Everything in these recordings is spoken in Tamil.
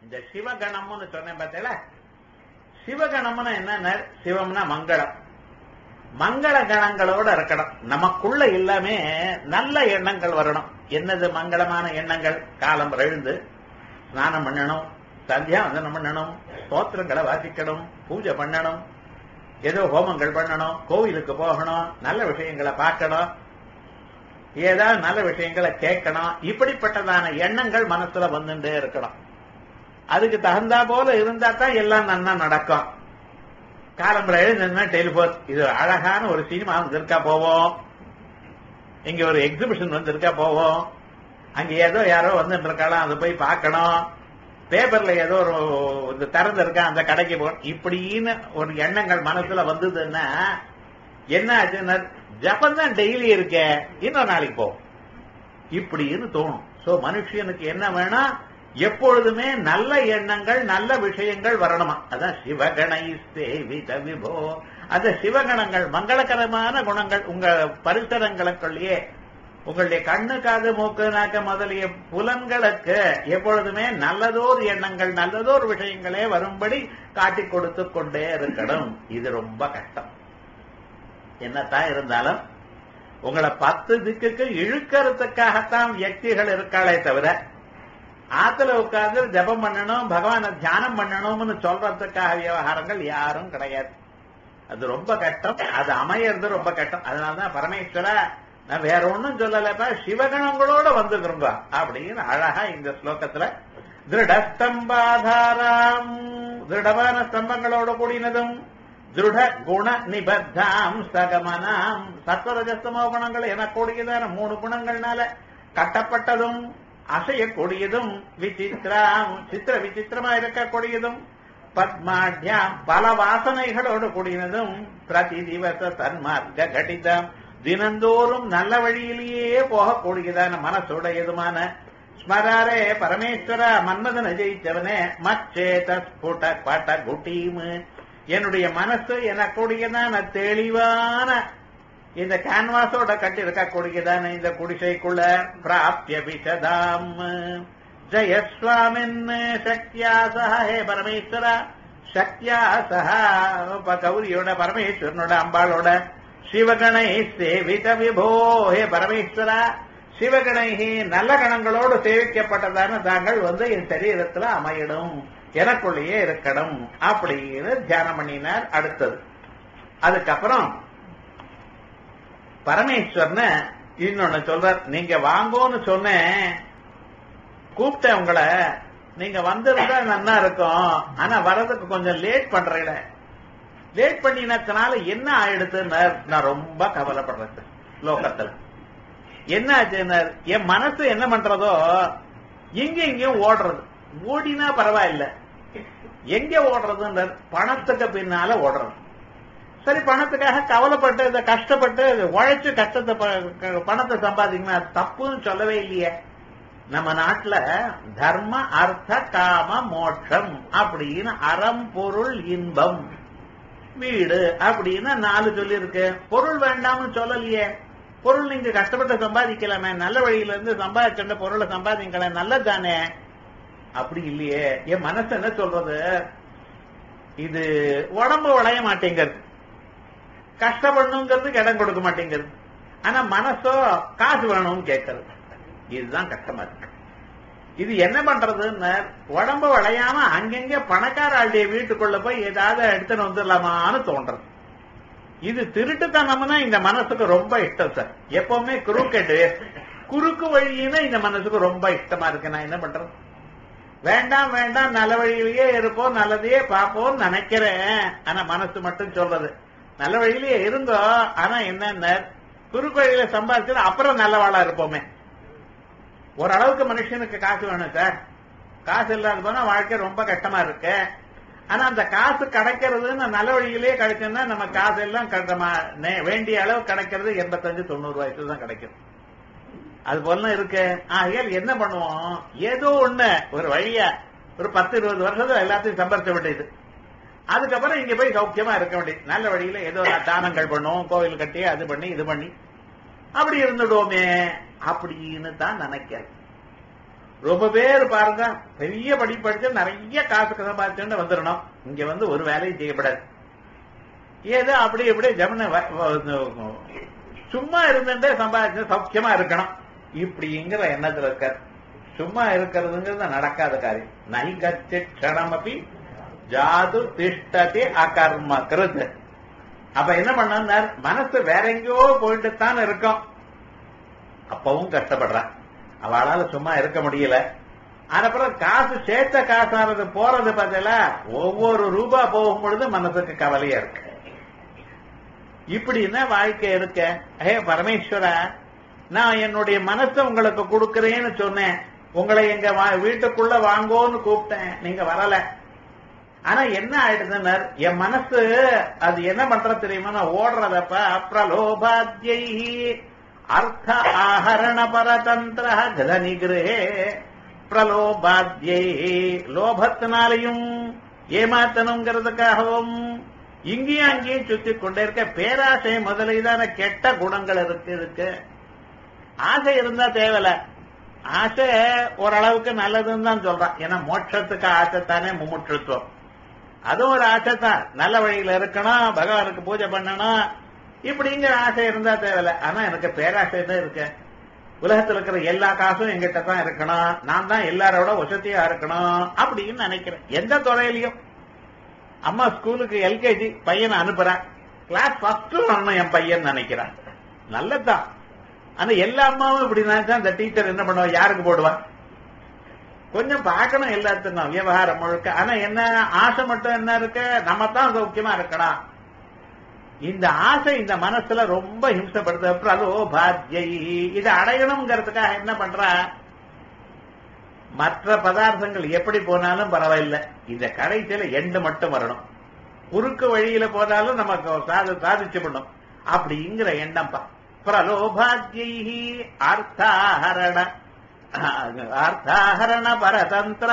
இந்த சிவகணம்னு சொன்னேன் பார்த்தீங்களா, சிவகணம்னா என்ன? சிவம்னா மங்களம், மங்கள கணங்களோட இருக்கணும். நமக்குள்ள எல்லாமே நல்ல எண்ணங்கள் வரணும். என்னது மங்களமான எண்ணங்கள்? காலம் எழுந்து ஸ்நானம் பண்ணணும், சந்தியாவந்தனம் பண்ணணும், ஸ்தோத்திரங்களை வாசிக்கணும், பூஜை பண்ணணும், ஏதோ ஹோமங்கள் பண்ணணும், கோவிலுக்கு போகணும், நல்ல விஷயங்களை பார்க்கணும், ஏதாவது நல்ல விஷயங்களை கேட்கணும். இப்படிப்பட்டதான எண்ணங்கள் மனசுல வந்துட்டே இருக்கணும். அதுக்கு தகுந்தா போல இருந்தா தான் எல்லாம் நன்னா நடக்கும். காலம்பரை எழுதுனா டெலிபோன், இது அழகான ஒரு சினிமா வந்திருக்கா போவோம், இங்க ஒரு எக்ஸிபிஷன் வந்திருக்கா போவோம், அங்க ஏதோ யாரோ வந்துட்டு இருக்கலாம், அதை போய் பார்க்கணும், பேப்பர்ல ஏதோ ஒரு திறந்து இருக்கா அந்த கடைக்கு போகணும். இப்படின்னு ஒரு எண்ணங்கள் மனசுல வந்ததுன்னா என்ன ஆச்சுன்னா, ஜப்பம் தான் டெய்லி இருக்க, இன்னொரு நாளைக்கு போகும் இப்படின்னு தோணும். சோ மனுஷனுக்கு என்ன வேணா, எப்பொழுதுமே நல்ல எண்ணங்கள் நல்ல விஷயங்கள் வரணுமா. அதான் சிவகணை சேவித விபோ. அந்த சிவகணங்கள் மங்களகரமான குணங்கள் உங்க பரிசரங்களுக்குள்ளேயே, உங்களுடைய கண்ணு காது மூக்கு நாக்க முதலிய புலன்களுக்கு எப்பொழுதுமே நல்லதோர் எண்ணங்கள் நல்லதோர் விஷயங்களே வரும்படி காட்டிக் கொடுத்து கொண்டே இருக்கணும். இது ரொம்ப கஷ்டம். என்னத்தான் இருந்தாலும் உங்களை 10 திக்குக்கு இழுக்கிறதுக்காகத்தான் வியக்திகள் இருக்காளே தவிர, ஆத்துல உட்கார்ந்து ஜபம் பண்ணணும், பகவான தியானம் பண்ணணும்னு சொல்றதுக்காக விவகாரங்கள் யாரும் கிடையாது. அது ரொம்ப கஷ்டம், அது அமையறது ரொம்ப கஷ்டம். அதனாலதான் பரமேஸ்வரா நான் வேற ஒன்னும் சொல்லலப்பா, சிவகணங்களோட வந்துக்கிறோங்க அப்படின்னு அழகா இந்த ஸ்லோகத்துல திருடஸ்தம்பாதாராம், திருடமான ஸ்தம்பங்களோட கூடினதும், திருட குண நிபத்தாம் சகமனாம், சத்வரஜஸ்தமோ குணங்கள் எனக்கூடியதான 3 குணங்கள்னால கட்டப்பட்டதும் அசையக்கூடியதும், விசித்திராம் சித்திர விசித்திரமா இருக்கக்கூடியதும், பத்மாட்யாம் பல வாசனைகளோடு கூடினதும், பிரதி திவச தன்மார்க்க கடிதம் தினந்தோறும் நல்ல வழியிலேயே போகக்கூடியதான மனசுடையதுமான, ஸ்மராரே பரமேஸ்வர மன்மதனை ஜெயித்தவனே, மச்சேத ஸ்புட பட குட்டீம், என்னுடைய மனசு எனக்கூடியதான தெளிவான இந்த கேன்வாஸோட கட்டி இருக்கக்கூடியதான இந்த குடிசைக்குள்ள பிராப்திய விசதாம் ஜெயஸ்வாமின் சக்தியா சஹ, ஹே பரமேஸ்வர சக்தியா சஹ, கௌரியோட பரமேஸ்வரனோட அம்பாளோட, சிவகணை சேவித விபோ, ஹே பரமேஸ்வர சிவகணை நல்ல கணங்களோடு சேவிக்கப்பட்டதான தாங்கள் என் சரீரத்துல அமையிடும், எனக்குள்ளேயே இருக்கணும் அப்படின்னு தியானம் பண்ணினார். அடுத்தது அதுக்கப்புறம் பரமேஸ்வரன் இன்னொன்னு சொல்றார். நீங்க வாங்கோன்னு சொன்னேன், கூப்பிட்டேன் உங்களை, நீங்க வந்திருந்தா நல்லா இருக்கும், ஆனா வர்றதுக்கு கொஞ்சம் லேட் பண்றீங்க. லேட் பண்ணினதுனால என்ன ஆயிடுதுன்னு நான் ரொம்ப கவலைப்படுறேன். லோகத்துல என்ன ஆச்சுன்னு, என் மனசு என்ன பண்றதோ இங்க இங்கேயும் ஓடுறது. ஓடினா பரவாயில்ல, எங்க ஓடுறதுன்னு பணத்துக்கு பின்னால ஓடுறது. சரி, பணத்துக்காக கவலைப்பட்டு இதை கஷ்டப்பட்டு உழைச்சு கஷ்டத்தை பணத்தை சம்பாதிக்கணும், அது தப்புன்னு சொல்லவே இல்லையே. நம்ம நாட்டுல தர்ம அர்த்த காம மோட்சம் அப்படின்னு அறம் பொருள் இன்பம் வீடு அப்படின்னு 4 சொல்லி இருக்கு. பொருள் வேண்டாம்னு சொல்லலையே. பொருள் நீங்க கஷ்டப்பட்டு சம்பாதிக்கலாமே, நல்ல வழியில இருந்து சம்பாதிச்ச பொருளை சம்பாதிக்கலாம், நல்லதானே. அப்படி இல்லையே. என் மனசு என்ன சொல்றது, இது உடம்பு வளைய மாட்டேங்கிறது, கஷ்டப்படணுங்கிறதுக்கு இடம் கொடுக்க மாட்டேங்கிறது. ஆனா மனசோ காசு வேணும்னு கேட்கறது. இதுதான் கஷ்டமா இருக்கு. இது என்ன பண்றதுன்னு, உடம்பு வளையாம அங்கங்க பணக்கார ஆளுடைய வீட்டுக்குள்ள போய் ஏதாவது எடுத்துன்னு வந்துடலாமான்னு தோன்றது. இது திருட்டுத்தனம்னா இந்த மனசுக்கு ரொம்ப இஷ்டம் சார். எப்பவுமே குறுக்கு வழியினா இந்த மனசுக்கு ரொம்ப இஷ்டமா இருக்கு. நான் என்ன பண்றது, வேண்டாம் வேண்டாம் நல்ல வழியிலேயே இருப்போம், நல்லதையே பார்ப்போம் நினைக்கிறேன். ஆனா மனசு மட்டும் சொல்றது நல்ல வழியிலேயே இருந்தோ, ஆனா என்ன குறுக்கு வழியில சம்பாதிச்சு அப்புறம் நல்லவாளா இருப்போமே. ஓரளவுக்கு மனுஷனுக்கு காசு வேணும் சார். காசு இல்லாத போனா வாழ்க்கை ரொம்ப கஷ்டமா இருக்கு. ஆனா அந்த காசு கிடைக்கிறதுன்னு நல்ல வழியிலேயே கிடைக்குன்னா நம்ம காசு எல்லாம் வேண்டிய அளவு கிடைக்கிறது 85-90 வயசுல தான் கிடைக்கும். அது போல இருக்கு. ஆகையால் என்ன பண்ணுவோம், ஏதோ ஒண்ணு ஒரு வழியா ஒரு 10-20 வருஷத்துல எல்லாத்தையும் சம்பாதிச்ச வேண்டியது. அதுக்கப்புறம் இங்க போய் சௌக்கியமா இருக்க வேண்டியது. நல்ல வழியில ஏதோ தானங்கள் பண்ணுவோம், கோவில் கட்டி அது பண்ணி இது பண்ணி அப்படி இருந்துடுவோமே அப்படின்னு தான் நினைக்கிறேன். ரொம்ப பேர் பாருங்க பெரிய படிப்பு படிச்சு நிறைய காசு சம்பாதிச்சுட்டு வந்துடணும். இங்க வந்து ஒரு வேலையும் செய்யப்படாது. ஏதோ அப்படி இப்படி ஜமன சும்மா இருந்துட்டே சம்பாதிச்சு சௌக்கியமா இருக்கணும் இப்படிங்கிற எண்ணத்துல இருக்காரு. சும்மா இருக்கிறதுங்கிறது நடக்காத காரியம். நைகத்தி க்ஷணமபி ஜாது திஷ்டதி அகர்ம கிருத். அப்ப என்ன பண்ண மனசு வேற எங்கேயோ போயிட்டு தான் இருக்கும். அப்பவும் கஷ்டப்படுறான். அவளால சும்மா இருக்க முடியல. அதுக்கப்புறம் காசு சேர்த்த காசானது போறது பார்த்தல ஒவ்வொரு ரூபா போகும் பொழுது மனசுக்கு கவலையா இருக்கு. இப்படின்னா வாழ்க்கை இருக்க. பரமேஸ்வரா, நான் என்னுடைய மனசை உங்களுக்கு கொடுக்கறேன்னு சொன்னேன். உங்களை எங்க வீட்டுக்குள்ள வாங்கோன்னு கூப்பிட்டேன், நீங்க வரல. ஆனா என்ன ஆயிடுதுன்னு என் மனசு அது என்ன பண்ற தெரியுமா, நான் ஓடுறதப்ப பிரலோபாத்யை அர்த்த ஆஹரண பரதந்திர கத நிகிரே பிரலோபாத்யை. லோபத்தினாலையும் ஏமாத்தணுங்கிறதுக்காகவும் இங்கேயும் அங்கேயும் சுத்தி கொண்டே இருக்க. பேராசை முதலீதான கெட்ட குணங்கள் இருக்கு. ஆசை இருந்தா தேவையில்ல. ஆசை ஓரளவுக்கு நல்லதுன்னு தான் சொல்றான். ஏன்னா மோட்சத்துக்கு ஆசைத்தானே முமுட்சுத்துவம். அதுவும் ஒரு ஆசை தான். நல்ல வழியில இருக்கணும், பகவானுக்கு பூஜை பண்ணணும், இப்படிங்கிற ஆசை இருந்தா தேவையில்ல. ஆனா எனக்கு பேராசை தான் இருக்கு. உலகத்தில் இருக்கிற எல்லா காசும் எங்கிட்ட தான் இருக்கணும், நான் தான் எல்லாரோட வசதியா இருக்கணும் அப்படின்னு நினைக்கிறேன். எந்த துறையிலையும். அம்மா ஸ்கூலுக்கு எல்கேஜி பையனை அனுப்புறேன், கிளாஸ் ஃபர்ஸ்ட் வரணும் என் பையன் நினைக்கிறான். நல்லதுதான். ஆனா எல்லா அம்மாவும் இப்படி நினைச்சா அந்த டீச்சர் என்ன பண்ணுவா, யாருக்கு போடுவா? கொஞ்சம் பார்க்கணும் எல்லாத்துக்கும் விவகாரம் முழுக்க. ஆனா என்ன ஆசை மட்டும் என்ன இருக்கு, நம்ம தான் சௌக்கியமா இருக்கணும். இந்த ஆசை இந்த மனசுல ரொம்ப ஹிம்சப்படுது. பிரலோபாத்யை. இதை அடையணுங்கிறதுக்காக என்ன பண்றா, மற்ற பதார்த்தங்கள் எப்படி போனாலும் பரவாயில்லை, இந்த கடைசியில எண்டு மட்டும் வரணும். குறுக்கு வழியில போனாலும் நமக்கு சாதிச்சு பண்ணும் அப்படிங்கிற எண்ணம். பிரலோபாத்யை அர்த்தாஹரண பரதந்திர.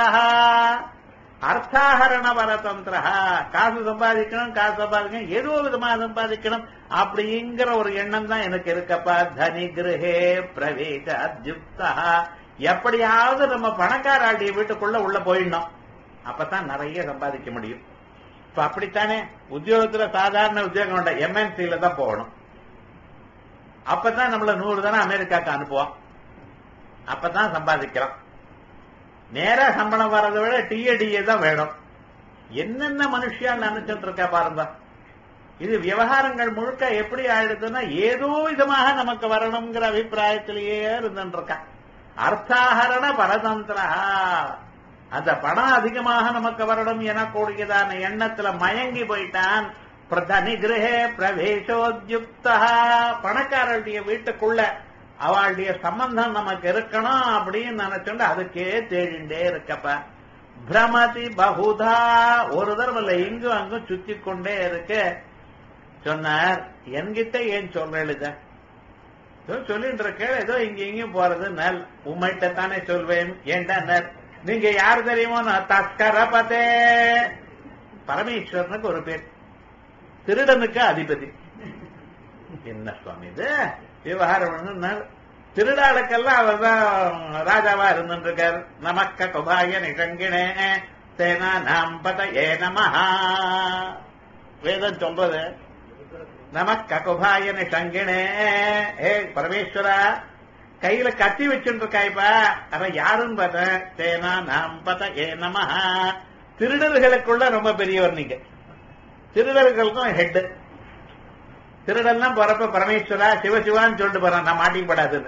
அர்த்தாஹரண பரதந்திர. காசு சம்பாதிக்கணும், காசு சம்பாதிக்கணும், ஏதோ விதமா சம்பாதிக்கணும் அப்படிங்கிற ஒரு எண்ணம் தான் எனக்கு இருக்கப்பா. தனி கிரகே பிரவேச அத்யுக்தா. எப்படியாவது நம்ம பணக்காராண்டிய வீட்டுக்குள்ள உள்ள போயிடணும், அப்பதான் நிறைய சம்பாதிக்க முடியும். இப்ப அப்படித்தானே உத்தியோகத்துல சாதாரண உத்தியோகம் வேண்டாம், எம்என்சில தான் போகணும். அப்பதான் நம்மள 100 தானே அமெரிக்காக்கு அனுப்புவோம், அப்பதான் சம்பாதிக்கிறோம். நேரா சம்பளம் வர்றதை விட டிஏடிஏ தான் வேணும். என்னென்ன மனுஷியா நினைச்சிட்டு இருக்கா பாருங்க. இது விவகாரங்கள் முழுக்க எப்படி ஆயிடுதுன்னா ஏதோ விதமாக நமக்கு வரணுங்கிற அபிப்பிராயத்திலேயே இருந்துருக்கா. அர்த்தாஹரண பரதந்திரா. அந்த பணம் அதிகமாக நமக்கு வரணும் எனக்கூடியதான எண்ணத்துல மயங்கி போயிட்டான். பிரதனி கிரகே பிரவேசோத்யுக்தா. பணக்காரருடைய வீட்டுக்குள்ள அவளுடைய சம்பந்தம் நமக்கு இருக்கணும் அப்படின்னு நினைச்சுண்டு அதுக்கே தேடிண்டே இருக்கப்ப. பிரமதி பகுதா. ஒரு தரம் இல்ல, இங்கும் அங்கும் சுத்தி கொண்டே இருக்கு. சொன்னார், என்கிட்ட ஏன் சொல்றேன், சொல்லிட்டு இருக்க, ஏதோ இங்க இங்கயும் போறது நல், உண்மைட்ட தானே சொல்வேன். ஏண்டா நல், நீங்க யாரு தெரியுமோ, தஸ்கரபதே. பரமேஸ்வரனுக்கு ஒரு பேர், திருடனுக்கு அதிபதி. என்ன சுவாமி இது விவகாரம்? திருடாளுக்கெல்லாம் அவர் தான் ராஜாவா இருந்துட்டு இருக்கார். நமக்க குபாய நிஷங்கினே சேனா நாம் பதயே நமஹா. வேதம் சொல்றது நமக்க குபாய நிஷங்கினே. ஏ பரமேஸ்வரா, கையில கத்தி வச்சுட்டு இருக்காய்ப்பா, அவன் யாருன்னு பார்த்தேன், சேனா நாம் பதயே நமஹா. திருடர்களுக்குள்ள ரொம்ப பெரியவர் நீங்க. திருடர்களுக்கும் ஹெட். திருடெல்லாம் போறப்ப பரமேஸ்வரா சிவசிவான்னு சொல்லிட்டு போறான், நான் மாட்டிக்கப்படாதுன்னு.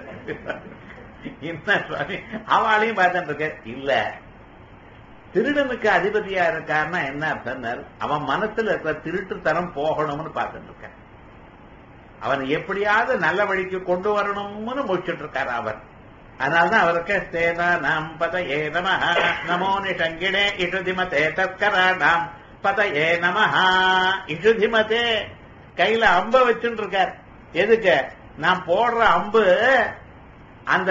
என்ன சுவாமி, அவளையும் பார்த்துட்டு இருக்க. இல்ல, திருடனுக்கு அதிபதியா இருக்காருன்னா என்ன அர்த்தம், அவன் மனசுல இருக்கிற திருட்டுத்தனம் போகணும்னு பார்த்துட்டு இருக்க. அவன் எப்படியாவது நல்ல வழிக்கு கொண்டு வரணும்னு முடிச்சுட்டு இருக்காரு அவர். அதனால்தான் அவருக்கு சேனா நாம் பதயே நமஹ நமோ நிஷங்கிணே இஷுதிமதே தத்கராணாம் பதயே நமஹ. இஷுதிமதே, கையில அம்ப வச்சுட்டு இருக்கார். எதுக்கு? நான் போடுற அம்பு அந்த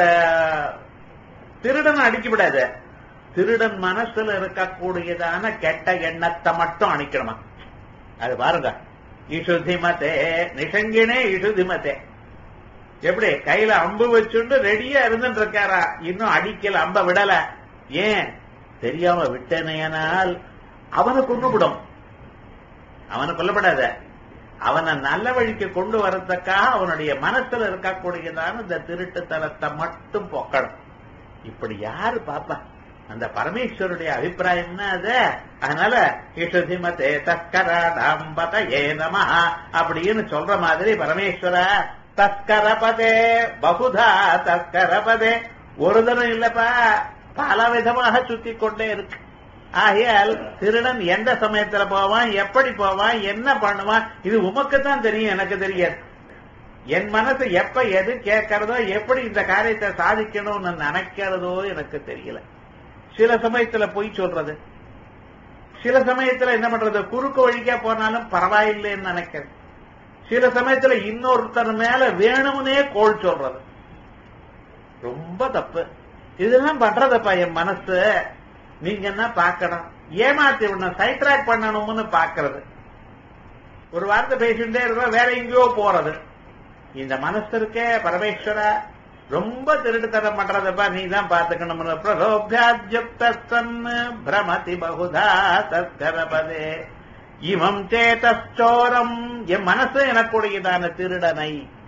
திருடன் அடிக்கப்படாது, திருடன் மனசுல இருக்கக்கூடியதான கெட்ட எண்ணத்தை மட்டும் அணிக்கணுமா. அது பாருங்க, இஷுதிமதே நிஷங்கினே இஷுதிமதே. எப்படி கையில அம்பு வச்சுண்டு ரெடியா இருந்துட்டு இருக்காரா, இன்னும் அடிக்கல, அம்ப விடல. ஏன் தெரியாம விட்டேனால் அவனை கொண்டுவிடும். அவனை கொல்லப்படாத, அவனை நல்ல வழிக்கு கொண்டு வரதுக்காக அவனுடைய மனசுல இருக்கக்கூடியதான இந்த திருட்டுத்தனத்தை மட்டும் போக்கணும். இப்படி யாரு பாப்பா? அந்த பரமேஸ்வருடைய அபிப்பிராயம்னா அது. அதனால இஷதிமதே தஸ்கராம்பத ஏ நம அப்படின்னு சொல்ற மாதிரி பரமேஸ்வர தஸ்கரபதே பகுதா தஸ்கரபதே, ஒரு தரம் இல்லப்பா, பல விதமாக சுத்தி கொண்டே இருக்கு. ஆகையால் திருடன் எந்த சமயத்துல போவான், எப்படி போவான், என்ன பண்ணுவான், இது உமக்குத்தான் தெரியும், எனக்கு தெரியாது. என் மனசு எப்ப எது கேட்கறதோ, எப்படி இந்த காரியத்தை சாதிக்கணும்னு நினைக்கிறதோ எனக்கு தெரியல. சில சமயத்துல பொய் சொல்றது, சில சமயத்துல என்ன பண்றது, குறுக்கு வழிக்கா போனாலும் பரவாயில்லைன்னு நினைக்கிறது, சில சமயத்துல இன்னொருத்தர் மேல வேணும்னே கோள் சொல்றது. ரொம்ப தப்பு. இதெல்லாம் பண்றதப்பா என் மனசு. நீங்க என்ன பாக்கணும், ஏமாத்தி விடணும், சைட்ராக் பண்ணணும்னு பாக்குறது. ஒரு வார்த்தை பேசிட்டே இருக்கோம், வேற எங்கேயோ போறது. இந்த மனசு இருக்கே பரமேஸ்வரா, ரொம்ப திருட்டுத்தனம் பண்றதப்பா, நீ தான் பாத்துக்கணும். பிரலோபியாஜ்யுக்தன் பிரமதி பகுதா தஸ்கரபதே இமம் சேதச்சோரம், என் மனசு எனக்குடையதான திருடனை.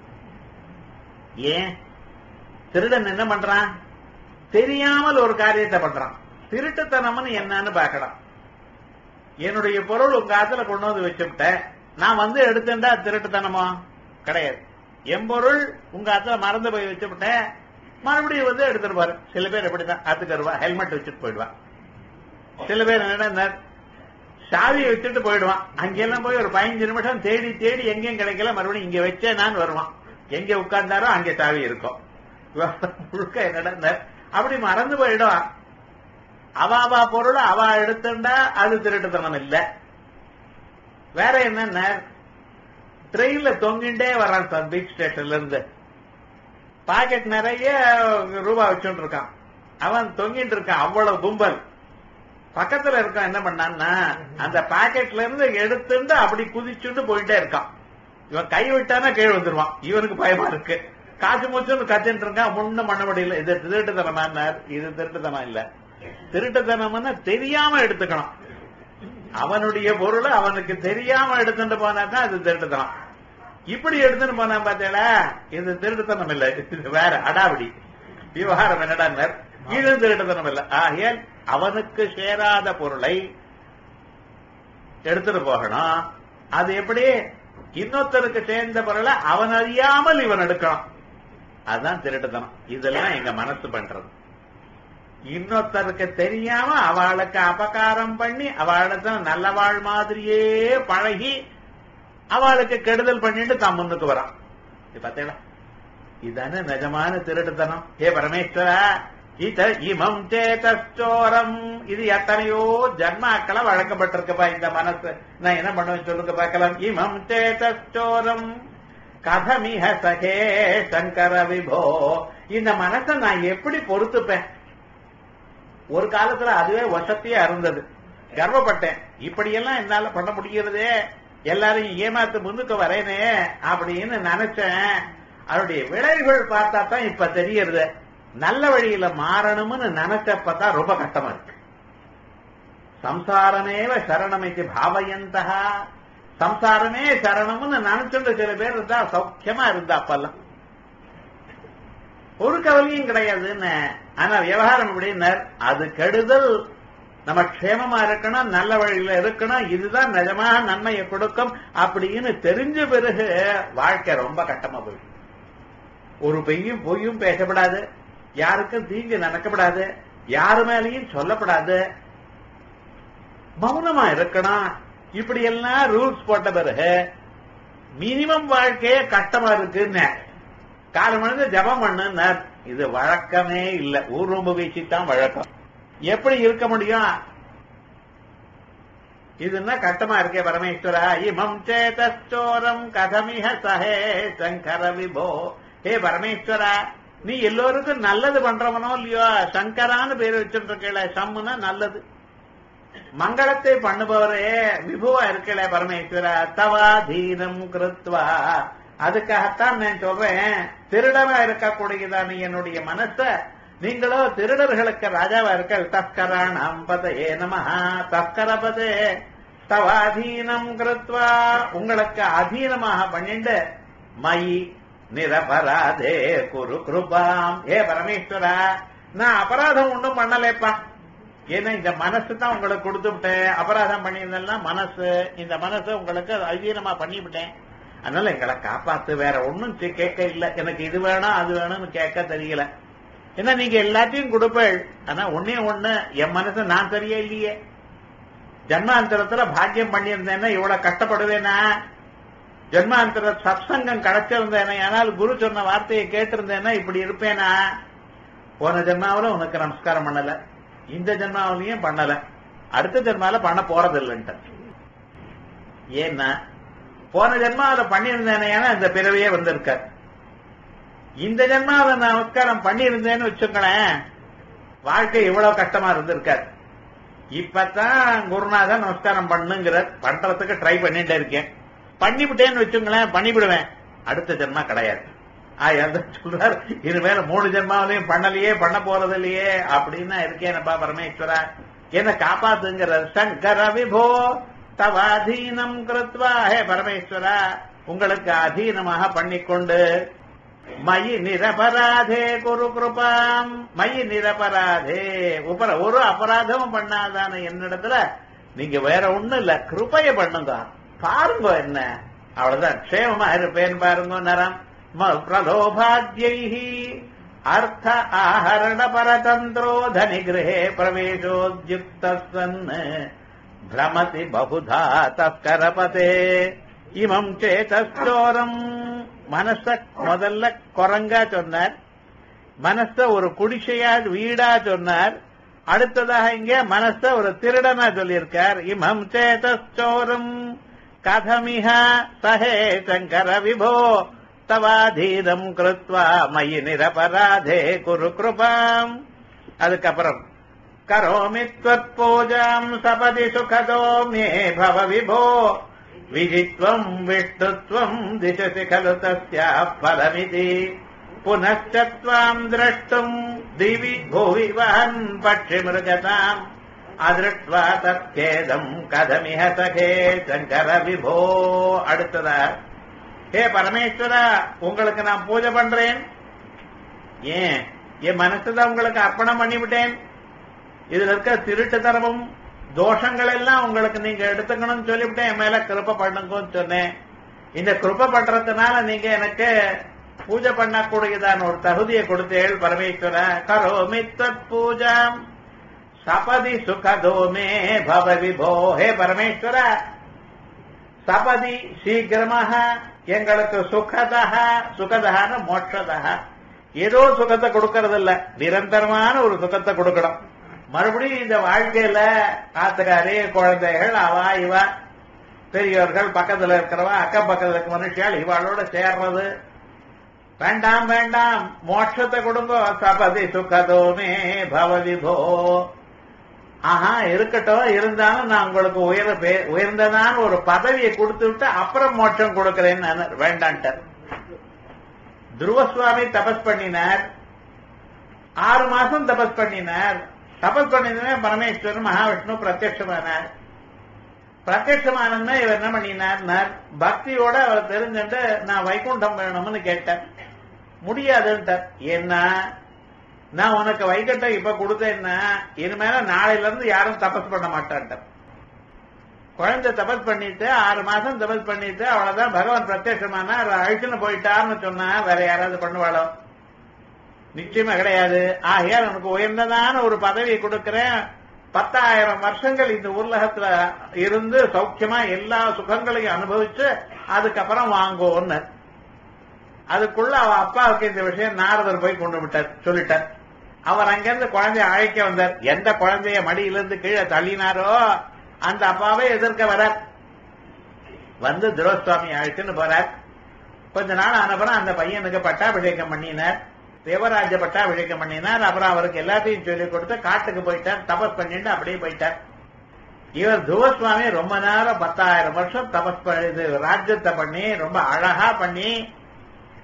ஏன் திருடன் என்ன பண்றான், தெரியாமல் ஒரு காரியத்தை பண்றான். திருட்டுத்தனம்னு என்னன்னு பாக்கலாம். என்னுடைய பொருள் உங்க ஆத்துல கொண்டு வந்து வச்சுட்டேன், நான் வந்து எடுத்துட்டா திருட்டுத்தனமா? கிடையாது. என் பொருள் உங்க ஆத்துல மறந்து போய் வச்சுட்டேன், மறுபடியும் வந்து எடுத்துட்டு பாரு. சில பேர் எப்படிதான் ஆத்துக்கு வருவா, ஹெல்மெட் வச்சுட்டு போயிடுவான். சில பேர் என்னடா சாவியை வச்சுட்டு போயிடுவான். அங்கெல்லாம் போய் ஒரு 15 நிமிஷம் தேடி தேடி எங்கேயும் கிடைக்கல, மறுபடியும் இங்க வச்சே நான் வருவான். எங்க உட்கார்ந்தாரோ அங்கே சாவி இருக்கும். முழுக்க என்னடா அப்படி மறந்து போயிடும். அவா பொருள் அவ எடுத்துட்டா அது திருட்டுத்தனம் இல்ல. வேற என்ன, ட்ரெயின்ல தொங்கிண்டே வர்றான் சார், பீச் ஸ்டேஷன்ல இருந்து பாக்கெட் நிறைய ரூபாய் வச்சுட்டு இருக்கான். அவன் தொங்கிட்டு இருக்கான், அவ்வளவு கும்பல் பக்கத்துல இருக்கான். என்ன பண்ணான்னா அந்த பாக்கெட்ல இருந்து எடுத்துட்டு அப்படி குதிச்சுட்டு போயிட்டே இருக்கான். இவன் கை விட்டானா கீழே வந்துருவான். இவனுக்கு பயமா இருக்கு, காசு மூச்சுன்னு கத்திட்டு இருக்கான். முன்ன பண்ண முடியல. இது திருட்டுத்தனமா? இது திருட்டுத்தனம் இல்ல. திருட்டுத்தனம்னு தெரியாம எடுத்துக்கணும். அவனுடைய பொருளை அவனுக்கு தெரியாம எடுத்துட்டு போனாதான் அது திருட்டுத்தனம். இப்படி எடுத்துட்டு போனா பாத்தீங்களா, இது திருட்டுத்தனம் இல்ல, இது வேற அடாவடி விவகாரம். என்னடா இது திருட்டுத்தனம் இல்ல. ஆகையால் அவனுக்கு சேராத பொருளை எடுத்துட்டு போகணும். அது எப்படி, இன்னொருத்தருக்கு சேர்ந்த பொருளை அவன் அறியாமல் இவன் எடுக்கணும். அதுதான் திருட்டுத்தனம். இதெல்லாம் எங்க மனசு பண்றது. இன்னொருத்தருக்கு தெரியாம அவளுக்கு அபகாரம் பண்ணி அவளுக்கு நல்ல வாழ் மாதிரியே பழகி அவளுக்கு கெடுதல் பண்ணிட்டு தான் முன்னுக்கு வரான். பாத்தீங்களா, இதுதானே நிஜமான திருட்டுத்தனம். ஹே பரமேஸ்வரா, இமம் சேதச்சோரம், இது எத்தனையோ ஜன்மாக்கள வழங்கப்பட்டிருக்கப்பா இந்த மனசு. நான் என்ன பண்ணுவேன் சொல்லுங்க பார்க்கலாம். இமம் சேதச்சோரம் கதமிஹ சகே சங்கர விபோ, இந்த மனசை நான் எப்படி பொறுத்துப்பேன்? ஒரு காலத்துல அதுவே வசத்தியா இருந்தது, கர்வப்பட்டேன். இப்படியெல்லாம் என்னால பண்ண முடிகிறதே, எல்லாரையும் ஏமாத்து முன்னுக்கு வரேனே அப்படின்னு நினைச்சேன். அவருடைய விளைவுகள் பார்த்தா தான் இப்ப தெரியறது. நல்ல வழியில மாறணும்னு நினைச்சப்பதான் ரொம்ப கஷ்டமா இருக்கு. சம்சாரமேவ சரணமைக்கு பாவயந்தா, சம்சாரமே சரணம்னு நினைச்சுட்டு சில பேர் இருந்தா சௌக்கியமா இருந்தா அப்பெல்லாம் ஒரு கவலையும் கிடையாதுன்னு. ஆனா விவகாரம் எப்படின்னு, அது கெடுதல், நம்ம க்ஷேமமா இருக்கணும், நல்ல வழியில இருக்கணும், இதுதான் நிஜமாக நன்மையை கொடுக்கும் அப்படின்னு தெரிஞ்ச பிறகு வாழ்க்கை ரொம்ப கட்டமா போயிடும். ஒரு பொய்யும் பேசப்படாது, யாருக்கும் தீங்கு நடக்கப்படாது, யாரு மேலேயும் சொல்லப்படாது, மௌனமா இருக்கணும். இப்படி எல்லாம் ரூல்ஸ் போட்ட பிறகு மினிமம் வாழ்க்கையே கஷ்டமா இருக்குன்னு காலமணிந்து ஜபம் பண்ணு. இது வழக்கமே இல்ல, ஊர் ரொம்ப வீசித்தான் வழக்கம். எப்படி இருக்க முடியும்? இதுன்னா கஷ்டமா இருக்கே பரமேஸ்வரா. இமம் சேதச்சோரம் கதமிஹ சஹே சங்கர விபோ, ஹே பரமேஸ்வரா, நீ எல்லோருக்கும் நல்லது பண்றவனோ இல்லையோ, சங்கரான்னு பேர் வச்சுட்டு இருக்கல. சம்முன்னா நல்லது, மங்களத்தை பண்ணுபவரே விபுவா இருக்கல பரமேஸ்வரா. தவா தீனம் கிருத்வா, அதுக்காகத்தான் நான் சொல்றேன், திருடனா இருக்கக்கூடியதான என்னுடைய மனச நீங்களோ திருடர்களுக்கு ராஜாவா இருக்க. தஸ்கராணாம் பதயே நமஹா. தஸ்கரபதே தவாதீனம் கிருத்வா, உங்களுக்கு அதீனமாக பண்ணிண்டு மயி நிரபராதே குரு கிருபாம். ஏ பரமேஸ்வரா, நான் அபராதம் ஒன்றும் பண்ணலேப்பா. ஏன்னா இந்த மனசு தான் உங்களுக்கு கொடுத்து விட்டேன். அபராதம் பண்ணியிருந்தேன்னா மனசு, இந்த மனசு உங்களுக்கு அதீனமா பண்ணிவிட்டேன். அதனால எங்களை காப்பாத்து. வேற ஒன்னும் கேட்க இல்லை. எனக்கு இது வேணும் அது வேணும்னு கேட்க தெரியல. ஏன்னா நீங்க எல்லாத்தையும் கொடுப்பேள். ஆனா ஒன்னே ஒண்ணு, என் மனசு நான் சரியா இல்லையே. ஜன்மாந்தரத்துல பாக்கியம் பண்ணியிருந்தேன்னா இவ்வளவு கஷ்டப்படுவேனா? ஜன்மாந்தர சத்சங்கம் கிடைச்சிருந்தேனா, ஆனால் குரு சொன்ன வார்த்தையை கேட்டிருந்தேன்னா இப்படி இருப்பேனா? போன ஜென்மாவில உனக்கு நமஸ்காரம் பண்ணல, இந்த ஜென்மாவிலையும் பண்ணல, அடுத்த ஜென்மாவில பண்ண போறதில்லைன்ட்டு. ஏன்னா போன ஜென்மாவில பண்ணியிருந்தேனா இந்த பிறவையே வந்திருக்க. இந்த ஜென்மாவில நான் நமஸ்காரம் பண்ணியிருந்தேன்னு வச்சுக்கலேன், வாழ்க்கை இவ்வளவு கஷ்டமா இருந்திருக்காரு. இப்பதான் குருநாதன் நமஸ்காரம் பண்ணுங்கிற பண்றதுக்கு ட்ரை பண்ணிட்டே இருக்கேன். பண்ணிவிட்டேன்னு வச்சுங்களேன், பண்ணிவிடுவேன், அடுத்த ஜென்மா கிடையாது. சொல்றாரு, இனிமேல 3 ஜென்மாவிலையும் பண்ணலையே, பண்ண போறது இல்லையே அப்படின்னு இருக்கேனப்பா பரமேஸ்வரா, என்ன காப்பாத்துங்கிற. சங்கர விபோ தவாதீனம் கிருத்வா. ஹே பரமேஸ்வரா, உங்களுக்கு அதீனமாக பண்ணிக்கொண்டு மயி நிரபராதே குரு கிருபாம். மயி நிரபராதே, ஒரு அபராதமும் பண்ணாதான என்னிடத்துல நீங்க வேற ஒண்ணும் இல்ல, கிருபைய பண்ணுங்க. பாருங்க என்ன, அவ்வளவுதான், க்ஷேமமா இருப்பேன் பாருங்க. நரம் பிரலோபாத்யைஹி அர்த்த ஆஹரண பரதந்திரோ தனிகிரஹே பிரவேசோத்யுக்தன் பிரமதி பகுதா தஸ்கரபதே இமம் சேதஸ்தோரம். மனச முதல்ல குரங்கா சொன்னார், மனச ஒரு குடிசையா வீடா சொன்னார். அடுத்ததாக இங்க மனச ஒரு திருடனா சொல்லியிருக்கார். இமம் சேதஸ்தோரம் கதமிஹ சஹே சங்கர விபோ தவாதீனம் கிருத்வா மயி நிரபராதே குரு கிருபாம். அதுக்கப்புறம் கரோமி த்வத் பூஜாம் சபதி சுகதோ மே பவ விபோ விஜித்வம் விஷ்ணுத்வம் திசசி கலு தஸ்யா பலமிதி புனశ్చత్వాం ద్రష్టుం திவி భుவி வஹன் பட்சி மிருகதாம் அதிருஷ்ட்வா தத்கேதம் கதமிஹ சகே சங்கர விபோ. அடுத்ததா, ஹே பரமேஸ்வரா, உங்களுக்கு நான் பூஜை பண்றேன். ஏன், என் மனசுதான் உங்களுக்கு அர்ப்பணம் பண்ணிவிட்டேன். இதுல இருக்க திருட்டுத்தனமும் தோஷங்கள் எல்லாம் உங்களுக்கு நீங்க எடுத்துக்கணும்னு சொல்லிவிட்டேன். என் மேல கிருபை பண்ணுங்கன்னு சொன்னேன். இந்த கிருபை பண்றதுனால நீங்க எனக்கு பூஜை பண்ணக்கூடியதான ஒரு தகுதியை கொடுத்தேள் பரமேஸ்வர. கரோமி தத் பூஜாம் சபதி சுகதோமே பவ விபோ. ஹே பரமேஸ்வர, சபதி சீக்கிரமாக எங்களுக்கு சுகதஹான மோட்சதஹ, ஏதோ சுகத்தை கொடுக்கறது இல்ல, நிரந்தரமான ஒரு சுகத்தை கொடுக்கணும். மறுபடியும் இந்த வாழ்க்கையில ஆத்துக்காரி, குழந்தைகள், அவா இவா, பெரியவர்கள், பக்கத்துல இருக்கிறவா, அக்கம் பக்கத்துல இருக்க மனுஷியால் இவாளோட சேர்றது வேண்டாம் வேண்டாம், மோட்சத்தை கொடுங்க. சபதி சுகதோமே பவ விபோ. ஆஹா இருக்கட்டும், இருந்தாலும் நான் உங்களுக்கு உயர்ந்ததான ஒரு பதவியை கொடுத்து விட்டு அப்புறம் மோட்சம் கொடுக்கிறேன்னு வேண்டான்ட்டார். துருவசுவாமி தபஸ் பண்ணினார், 6 மாசம் தபஸ் பண்ணினார். தபஸ் பண்ணினே பரமேஸ்வரன் மகாவிஷ்ணு பிரத்யட்சமானார். பிரத்யட்சமானே இவர் என்ன பண்ணினார், பக்தியோட அவர் தெரிஞ்சுட்டு நான் வைகுண்டம் வேணும்னு கேட்டார். முடியாதுன்ட்டார். ஏன்னா நான் உனக்கு வைகுண்டம் இப்ப கொடுத்தேன்னா இனிமேல நாளையில இருந்து யாரும் தபஸ் பண்ண மாட்டான்ட்டார். குழந்தை தபஸ் பண்ணிட்டு 6 மாசம் தபஸ் பண்ணிட்டு அவ்வளவுதான் பகவான் பிரத்யட்சமானா அழிச்சுன்னு போயிட்டார்னு சொன்னா வேற யாராவது பண்ணுவாளோ? நிச்சயமா கிடையாது. ஆகையால் உனக்கு உயர்ந்ததான ஒரு பதவியை கொடுக்கிறேன், 10,000 வருஷங்கள் இந்த உலகத்துல இருந்து சௌக்கியமா எல்லா சுகங்களையும் அனுபவிச்சு அதுக்கப்புறம் வாங்குவோன்னு. அதுக்குள்ள அவ அப்பாவுக்கு இந்த விஷயம் நாரதர் போய் கொண்டு விட்டார், சொல்லிட்டார். அவர் அங்கிருந்து குழந்தைய அழைக்க வந்தார். எந்த குழந்தைய மடியிலிருந்து கீழே தள்ளினாரோ அந்த அப்பாவே எதிர்க்க வரார். வந்து துரோஸ்வாமி அழைச்சுன்னு போறார். கொஞ்ச நாள் ஆனப்புறம் அந்த பையனுக்கு பட்டாபிஷேகம் பண்ணினார், தேவராஜ பட்டாபிஷேகம் பண்ணினார். அப்புறம் அவருக்கு எல்லாத்தையும் சொல்லிக் கொடுத்து காட்டுக்கு போயிட்டார், தபஸ் பண்ணிட்டு அப்படியே போயிட்டார். இவர் துவசுவாமி ரொம்ப நேரம் 10,000 வருஷம் தபஸ் ராஜ்யத்தை பண்ணி ரொம்ப அழகா பண்ணி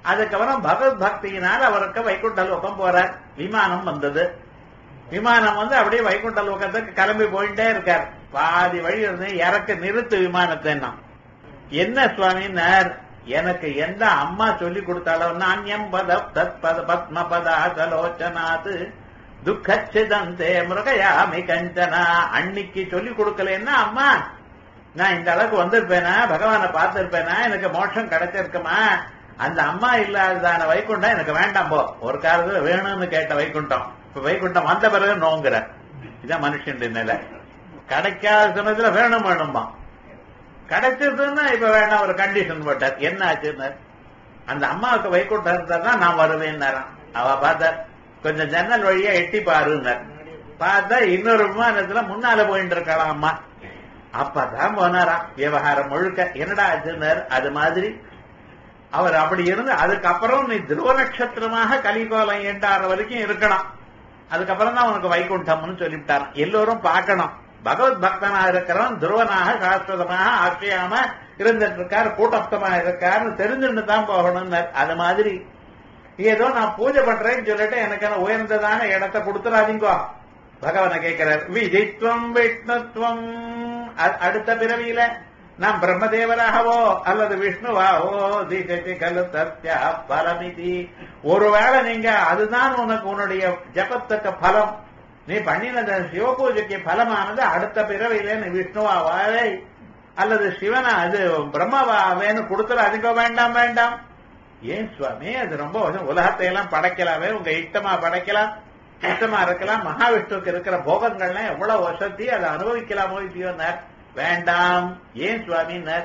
அதுக்கப்புறம் பகவத் பக்தியினால் அவருக்கு வைகுண்ட லோகம் போறார். விமானம் வந்தது. விமானம் வந்து அப்படியே வைகுண்ட லோகத்துக்கு கிளம்பி போயிட்டே இருக்கார். பாதி வழி இருந்து இறக்க நிறுத்து விமானத்தை. என்ன சுவாமினார், எனக்கு எந்த அம்மா சொல்லி கொடுத்தாலோ நாண்யம் பத தத்பத பத்மபதாசலோச்சனாது துக்கச்சிதந்தே மிருகயாமி கஞ்சனா, அன்னைக்கு சொல்லி கொடுக்கலன்னா அம்மா நான் இந்த அளவுக்கு வந்திருப்பேனா, பகவானை பார்த்திருப்பேனா, எனக்கு மோட்சம் கிடைச்சிருக்குமா? அந்த அம்மா இல்லாததான வைகுண்டம் எனக்கு வேண்டாம். போ, ஒரு காலத்துல வேணும்னு கேட்ட வைகுண்டம் இப்ப வைகுண்டம் வந்த பிறகு நோங்குற. இதான் மனுஷன் நிலை. கிடைக்காத சமயத்துல வேணும் வேணுமா, கிடைச்சதுன்னா இப்ப வேண்டாம் ஒரு கண்டிஷன் போட்டார். என்ன ஆச்சுன்னு, அந்த அம்மாவுக்கு வைகுண்டம் இருந்தா நான் வருவேன். அவ பார்த்தார், கொஞ்சம் ஜன்னல் வழியா எட்டி பாருன்னார். பார்த்தா இன்னொரு விமானத்துல முன்னால போயிட்டு இருக்கலாம் அம்மா. அப்பதான் போனாராம் விவகாரம் முழுக்க. என்னடா ஆச்சுன்னார். அது மாதிரி அவர் அப்படி இருந்து அதுக்கப்புறம் நீ துருவ நட்சத்திரமாக கலிகோலம் எண்டாற வரைக்கும் இருக்கணும். அதுக்கப்புறம் தான் உனக்கு வைகுண்டம்னு சொல்லிவிட்டார். எல்லோரும் பார்க்கணும். பகவத் பக்தனாக இருக்கிறவன் துருவனாக சாஸ்வதமாக ஆசையாம இருந்துட்டு இருக்காரு, கூட்டஸ்தமாக இருக்காருன்னு தெரிஞ்சுட்டு தான் போகணும். அது மாதிரி ஏதோ நான் பூஜை பண்றேன்னு சொல்லிட்டு எனக்கு உயர்ந்ததான இடத்தை கொடுத்துறாதீங்கோ. பகவானை கேட்கிறார். விதித்வம் விஷ்ணுத்வம், அடுத்த பிறவியில நாம் பிரம்மதேவராகவோ அல்லது விஷ்ணுவாவோ தீசை கலு சத்யா பலமிதி. ஒருவேளை நீங்க அதுதான் உனக்கு உன்னுடைய ஜபத்துக்கு பலம், நீ பண்ணின சிவ பூஜைக்கு பலமானது அடுத்த பிறவியில நீ விஷ்ணுவாவே அல்லது சிவனா அது பிரம்மவாவேன்னு கொடுத்துறாதீங்க. வேண்டாம் வேண்டாம். ஏன் சுவாமி, அது ரொம்ப உலகத்தை எல்லாம் படைக்கலாமே, உங்க இஷ்டமா படைக்கலாம், இஷ்டமா இருக்கலாம். மகாவிஷ்ணுக்கு இருக்கிற போகங்கள்லாம் எவ்வளவு வசதி, அதை அனுபவிக்கலாமோ இல்லையோன்னார். வேண்டாம். ஏன் சுவாமின்னார்.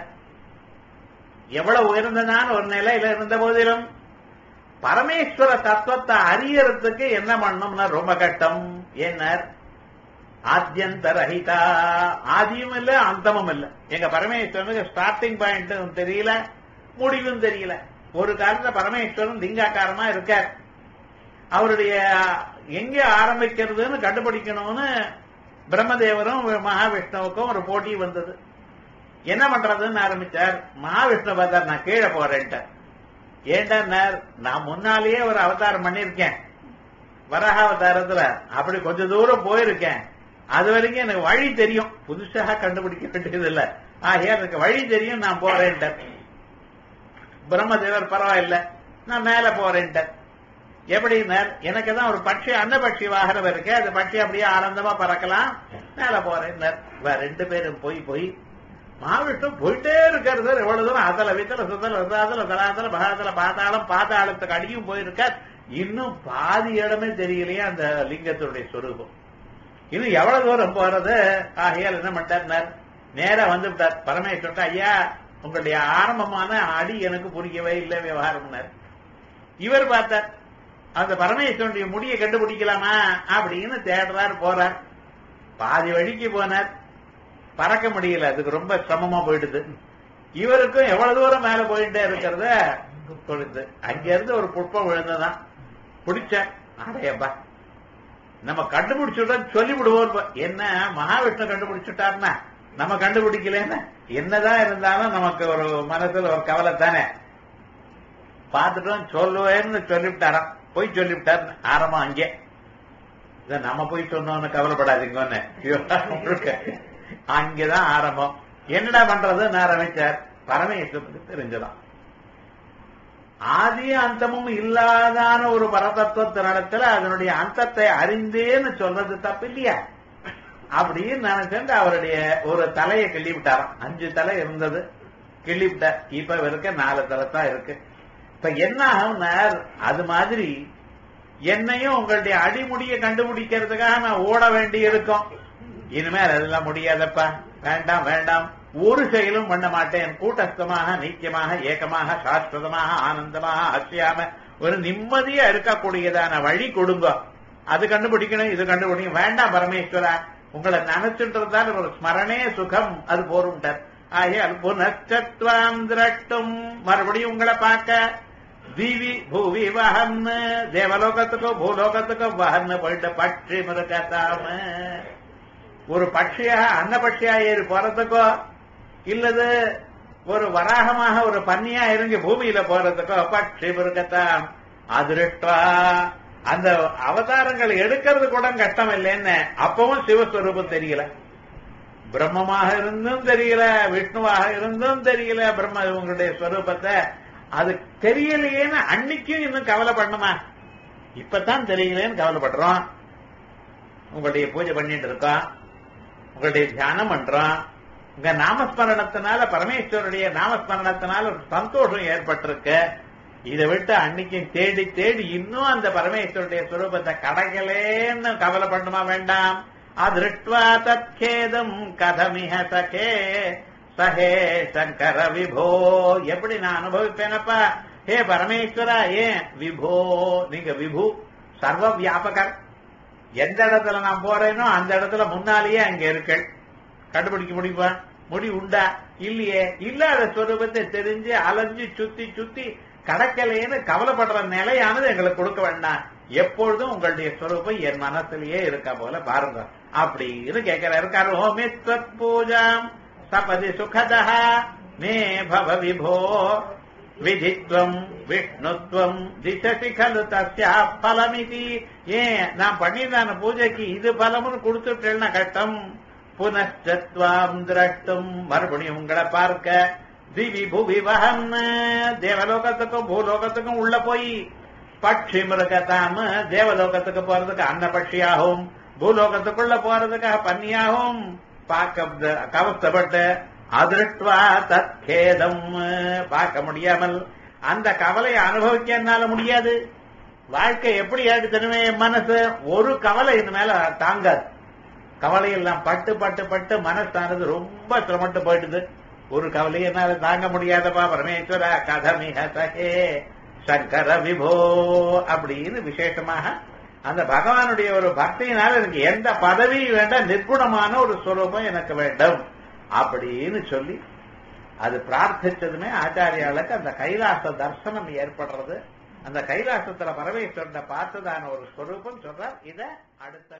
எவ்வளவு உயர்ந்ததான ஒரு நிலையில இருந்த போதிலும் பரமேஸ்வர தத்துவத்தை அறியறதுக்கு என்ன பண்ணணும்னா ரொம்ப கஷ்டம். ஏன்னார், ஆத்யந்த ரஹிதா, ஆதியும் இல்ல அந்தமும் இல்ல. எங்க பரமேஸ்வரனுக்கு ஸ்டார்டிங் பாயிண்ட் தெரியல, முடிவும் தெரியல. ஒரு காலத்துல பரமேஸ்வரன் லிங்காக்காரமா இருக்கார். அவருடைய எங்க ஆரம்பிக்கிறதுன்னு கண்டுபிடிக்கணும்னு பிரம்மதேவரும் மகாவிஷ்ணுவுக்கும் ஒரு போட்டி வந்தது. என்ன பண்றதுன்னு ஆரம்பிச்சார். மகாவிஷ்ணு பார்த்தார், நான் கீழே போறேன்ட்ட. ஏன்டா, நான் முன்னாலேயே ஒரு அவதாரம் பண்ணிருக்கேன் வராக அவதாரத்துல, அப்படி கொஞ்ச தூரம் போயிருக்கேன். அது வரைக்கும் எனக்கு வழி தெரியும், புதுசாக கண்டுபிடிக்க வேண்டியது இல்ல. எனக்கு வழி தெரியும், நான் போறேன்ட்ட. பிரம்மதேவர் பரவாயில்ல, நான் மேல போறேன்ட்ட. எப்படின்னா, எனக்கு தான் ஒரு பட்சி அன்ன பட்சி வாகனம் இருக்கு, அந்த பட்சி அப்படியே ஆனந்தமா பறக்கலாம், மேல போறேன். ரெண்டு பேரும் போய் மகாவிஷ்ணு போயிட்டே இருக்காரு சார். எவ்வளவு தூரம் அதல வித்தல சுத்தல விசாதல தலாதல பகாதல பாதாளத்துக்கு அடியும் போயிருக்கார். இன்னும் பாதி இடமே தெரியலையே அந்த லிங்கத்துடைய சொரூபம். இன்னும் எவ்வளவு தூரம் போறது. ஆகையால் என்ன பண்ணிட்டார், நேரா வந்து விட்டார் பரமேஸ்வரன். ஐயா, உங்களுடைய ஆரம்பமான அடி எனக்கு புரியவே இல்லை விவகாரம். இவர் பார்த்தார், அந்த பரமேஸ்வரனுடைய முடியை கண்டுபிடிக்கலாமா அப்படின்னு தேடுறார். போறார், பாதி வழிக்கு போனார், பறக்க முடியல, அதுக்கு ரொம்ப சிரமமா போயிடுது. இவருக்கும் எவ்வளவு தூரம் மேல போயிட்டே இருக்கிறத கொடுத்து அங்க இருந்து ஒரு புஷ்பம் விழுந்ததான் பிடிச்ச. அடையப்பா, நம்ம கண்டுபிடிச்சுட்டா சொல்லி விடுவோம். என்ன மகாவிஷ்ணு கண்டுபிடிச்சுட்டாருன்னா நம்ம கண்டுபிடிக்கலன்னு என்னதான் இருந்தாலும் நமக்கு ஒரு மனசுல ஒரு கவலை தானே. பார்த்துட்டோம் சொல்லுவேன்னு சொல்லிவிட்டாராம். போய் சொல்லிவிட்டார் ஆரம்பம். அங்கே நம்ம போய் சொன்னோன்னு கவலைப்படாதீங்கன்னு அங்கேதான் ஆரம்பம். என்னடா பண்றதுன்னு ஆரம்பிச்சார். பரமேஸ்வரனுக்கு தெரிஞ்சதான் ஆதியும் அந்தமும் இல்லாதான ஒரு பரதத்துவத்தினிடத்துல அதனுடைய அந்தத்தை அறிந்தேன்னு சொல்றது தப்பு இல்லையா அப்படின்னு நினைச்சு அவருடைய ஒரு தலையை கிள்ளி விட்டாராம். 5 தலை இருந்தது, கிள்ளி விட்டார். இப்ப இருக்க 4 தலை தான் இருக்கு. இப்ப என்ன ஆகும்னா, அது மாதிரி என்னையும் உங்களுடைய அடிமுடியை கண்டுபிடிக்கிறதுக்காக நான் ஓட வேண்டி இருக்கும். இனிமேல் அதெல்லாம் முடியாதப்பா, வேண்டாம் வேண்டாம், ஒரு செயலும் பண்ண மாட்டேன். கூட்டஸ்தமாக நீக்கியமாக ஏக்கமாக சாஸ்வதமாக ஆனந்தமாக அசையாம ஒரு நிம்மதியா இருக்கக்கூடியதான வழி கொடுங்க. அது கண்டுபிடிக்கணும், இது கண்டுபிடிக்கணும். வேண்டாம் பரமேஸ்வரா, உங்களை நினைச்சுட்டு இருந்தால் ஒரு ஸ்மரணே சுகம், அது போரும்ட்டார். ஆகையால் புனச்சத்வாம் திரட்டும், மறுபடியும் உங்களை பார்க்க தீவி பூவி வஹன், தேவலோகத்துக்கோ பூலோகத்துக்கோ வஹன் போயிட்டு பட்சி மிருகத்தாம ஒரு பட்சியாக அன்ன பட்சியா ஏறி போறதுக்கோ இல்லது ஒரு வராகமாக ஒரு பன்னியா இறங்கி பூமியில போறதுக்கோ பட்சி மிருகத்தாம் அதிருஷ்டா அந்த அவதாரங்கள் எடுக்கிறது கூட கஷ்டம் இல்லைன்னு அப்பவும் சிவஸ்வரூபம் தெரியல. பிரம்மமாக இருந்தும் தெரியல, விஷ்ணுவாக இருந்தும் தெரியல, பிரம்ம இவங்களுடைய ஸ்வரூபத்தை அது தெரியலையேன்னு அன்னைக்கும் இன்னும் கவலை பண்ணுமா? இப்பதான் தெரியலேன்னு கவலைப்படுறோம். உங்களுடைய பூஜை பண்ணிட்டு இருக்கோம், உங்களுடைய தியானம் பண்றோம், உங்க நாமஸ்மரணத்தினால பரமேஸ்வருடைய நாமஸ்மரணத்தினால ஒரு சந்தோஷம் ஏற்பட்டிருக்கு. இதை விட்டு அன்னைக்கு தேடி தேடி இன்னும் அந்த பரமேஸ்வருடைய ஸ்வரூபத்தை கிடைக்கலேன்னு கவலை பண்ணுமா? வேண்டாம். அதிருஷ்ட்வா தத்கேதம் கதமிஹ சகே சஹே சங்கர விபோ. எப்படி நான் அனுபவிப்பேனப்பா? ஹே பரமேஸ்வரா, ஏன் விபோ? நீங்க விபு, சர்வ வியாபகர். எந்த இடத்துல நான் போறேனோ அந்த இடத்துல முன்னாலேயே அங்க இருக்கள். கண்டுபிடிக்க முடியுமா? உண்டா? இல்லையே. இல்லாத ஸ்வரூபத்தை தெரிஞ்சு அலைஞ்சு சுத்தி சுத்தி கடக்கலையேன்னு கவலைப்படுற நிலையானது எங்களுக்கு கொடுக்க வேண்டாம். எப்பொழுதும் உங்களுடைய ஸ்வரூபம் என் மனசுலயே இருக்க போல பாருங்க அப்படின்னு கேட்கிறாரு. கரோமி தத் பூஜாம் சபதி சுகதா மே பவ விபோ விதித்வம் விஷ்ணுத்வம் திசசி கலு தஸ்யா பலமிதி. ஏன் நான் பண்ணிதான பூஜைக்கு இது பலம்னு கொடுத்துட்டேன்னா கஷ்டம். புனஸ்தத்வாம் திரஷ்டும், மறுபடியும் உங்களை பார்க்க, திவி புவி வகம், தேவலோகத்துக்கும் பூலோகத்துக்கும் உள்ள போய், பட்சி மிருகத்தாம தேவலோகத்துக்கு போறதுக்கு அன்ன பட்சியாகவும் பூலோகத்துக்குள்ள போறதுக்காக பன்னியாகவும் பார்க்க கவஸ்தப்பட்டு அதிருஷ்டுவா தத்கேதம் பார்க்க முடியாமல் அந்த கவலையை அனுபவிக்க என்னால முடியாது. வாழ்க்கை எப்படி ஆயிடுச்சுன்னு மனசு ஒரு கவலை இந்த மேல தாங்காது. கவலையெல்லாம் பட்டு பட்டு பட்டு மனசானது ரொம்ப சிரமட்டு போயிடுது. ஒரு கவலை என்னால தாங்க முடியாதப்பா பரமேஸ்வரா கதமிஹ சகே சங்கர விபோ அப்படின்னு விசேஷமாக அந்த பகவானுடைய ஒரு பக்தியினால எனக்கு எந்த பதவியும் வேண்டாம், நிர்குணமான ஒரு ஸ்வரூபம் எனக்கு வேண்டும் அப்படின்னு சொல்லி அது பிரார்த்திச்சதுமே ஆச்சாரியாளுக்கு அந்த கைலாச தர்சனம் ஏற்படுறது. அந்த கைலாசத்துல பரமேஸ்வரனை பார்த்ததான ஒரு ஸ்வரூபம் சொல்றார். இத அடுத்த